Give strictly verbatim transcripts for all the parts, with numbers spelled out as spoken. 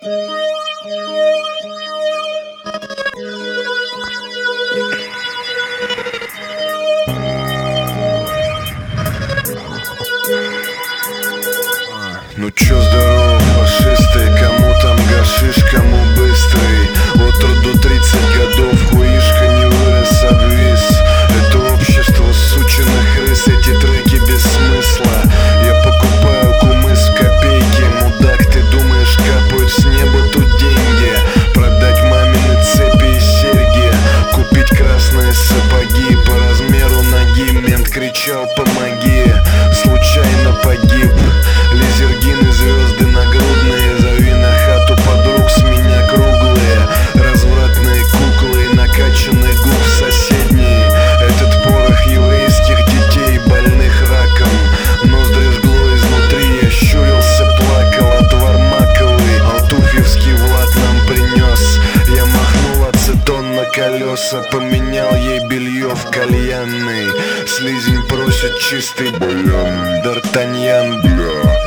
Ну чё, здорово, фашисты, кому там гашиш, кому быстрый. От роду тридцать годов, хуишка не вырос, обвис. Это общество сученных рыс, эти треки без смысла. Я покупаю кумыс в копейки, мудак, ты думаешь, капают с неба тут деньги? Продать мамины цепи и серьги, купить красные сапоги по размеру ноги. Мент кричал: помоги, случайно погиб. Лизергины, звезды нагрудные, зови на хату подруг, с меня круглые. Развратные куклы и накачанный губ соседний. Этот порох еврейских детей, больных раком. Ноздри жгло изнутри, я щурился, плакал. Отвар маковый, алтуфьевский Влад нам принес. Я махнул ацетон на колеса, поменял ей белье в кальянной. Слизень просит чистый баян, Д'Артаньян, бля.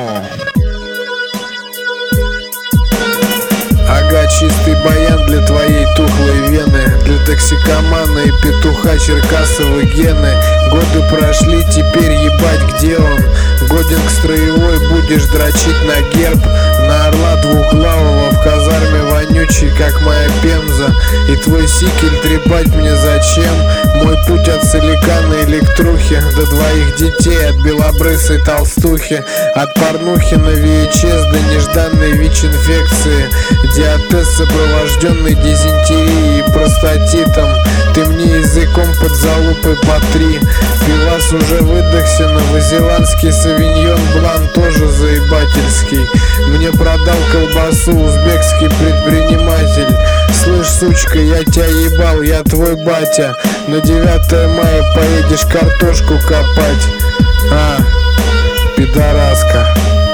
Ага, чистый баян для твоей тухлой вены, для токсикомана и петуха черкасовы гены. Годы прошли, теперь ебать где он. Годен к строевой, будешь дрочить на герб. На орла двухглавого в казарме вонючий, как моя пемза. И твой сикель трепать мне зачем? Мой путь от солика на электрухе до двоих детей, от белобрысой толстухи, от порнухи на ви эйч эс до нежданной ВИЧ-инфекции. Диатез, сопровожденный дизентерией и простатитом. Ты мне языком под залупой по три. Пивас уже выдохся, новозеландский савиньон блан тоже заебательский. Мне продал колбасу узбекский предприниматель. Слышь, сучка, я тебя ебал, я твой батя. На девятое мая поедешь картошку копать. А, пидораска.